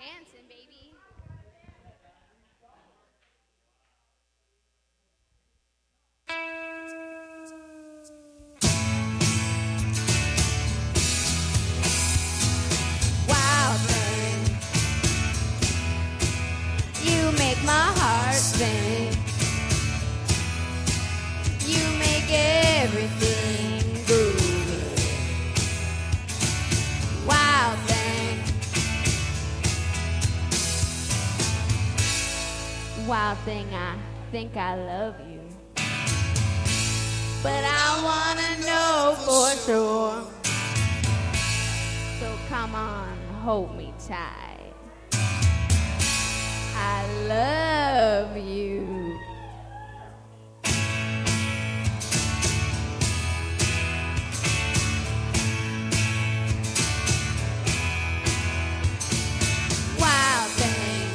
dancing, baby. Wild thing, you make my heart sing. You make everything groovy. Wild thing, wild thing, I think I love you, but I wanna know for sure. So come on, hold me tight. I love you. Wild thing,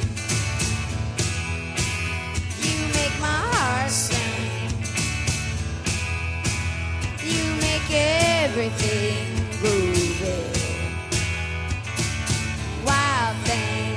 you make my heart sing. You make everything groovy. Wild thing,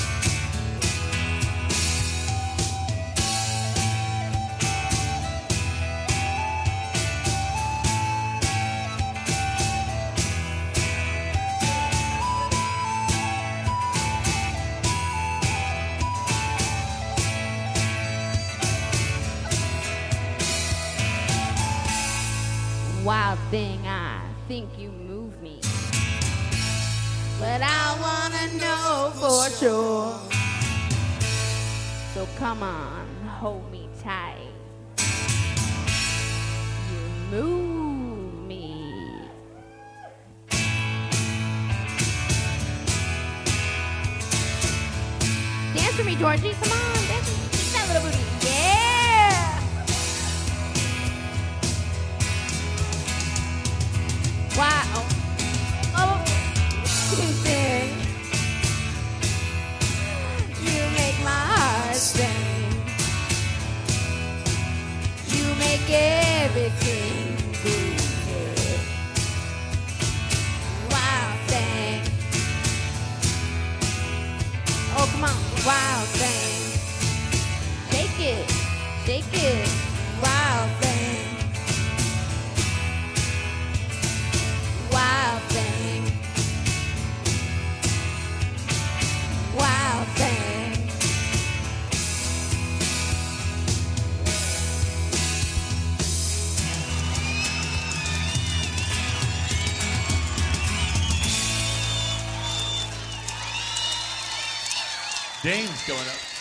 wild thing, I think you move me, but I wanna know for sure. So come on, hold me tight. You move me. Dance for me, Georgie. Come on, dance for me. Shake that little booty. Yeah. Wow. Oh. Thing. You make my heart sing. You make everything good. Wild thing. Oh, come on. Wild thing. Shake it. Shake it. Wild thing. Wild thing. Wild thing. Dane's going up.